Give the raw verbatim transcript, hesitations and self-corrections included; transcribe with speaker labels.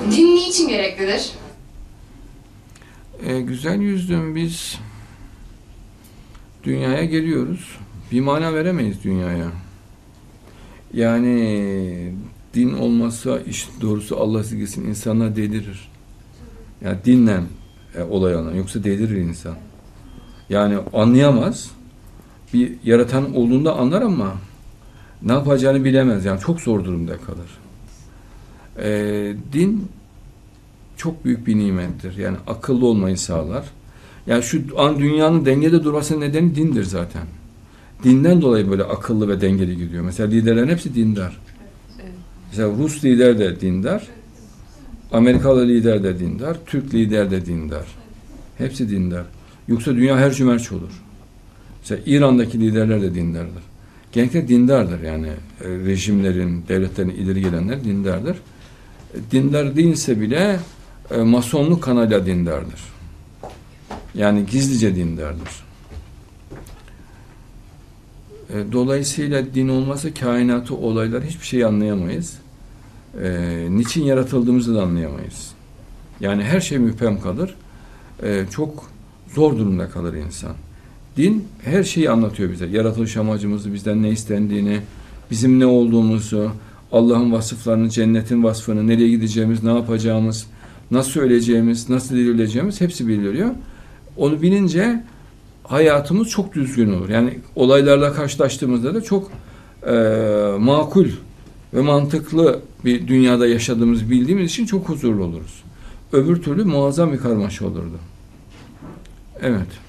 Speaker 1: Din niçin gereklidir?
Speaker 2: E, güzel yüzlüm, biz dünyaya geliyoruz. Bir mana veremeyiz dünyaya. Yani din olmazsa, iş doğrusu Allah silgesin, insanlar delirir. Yani dinle e, olay olan, yoksa delirir insan. Yani anlayamaz. Bir yaratan olduğunda anlar ama ne yapacağını bilemez. Yani çok zor durumda kalır. E, din çok büyük bir nimettir. Yani akıllı olmayı sağlar. Yani şu an dünyanın dengede durmasının nedeni dindir zaten. Dinden dolayı böyle akıllı ve dengeli gidiyor. Mesela liderlerin hepsi dindar. Mesela Rus lider de dindar. Amerikalı lider de dindar. Türk lider de dindar. Hepsi dindar. Yoksa dünya hercümerç olur. Mesela İran'daki liderler de dindardır. Genellikle dindardır yani. E, rejimlerin, devletlerin ileri gelenler dindardır. E, dindar değilse bile e, masonluk kanalıyla dindardır. Yani gizlice dindardır. E, dolayısıyla din olmazsa kainatı, olaylar, hiçbir şey anlayamayız. E, niçin yaratıldığımızı da anlayamayız. Yani her şey müphem kalır. E, çok zor durumda kalır insan. Din her şeyi anlatıyor bize. Yaratılış amacımızı, bizden ne istendiğini, bizim ne olduğumuzu, Allah'ın vasıflarını, cennetin vasfını, nereye gideceğimiz, ne yapacağımız, nasıl öleceğimiz, nasıl dirileceğimiz hepsi biliniyor. Onu bilince hayatımız çok düzgün olur. Yani olaylarla karşılaştığımızda da çok e, makul ve mantıklı bir dünyada yaşadığımızı bildiğimiz için çok huzurlu oluruz. Öbür türlü muazzam bir karmaşa olurdu. Evet.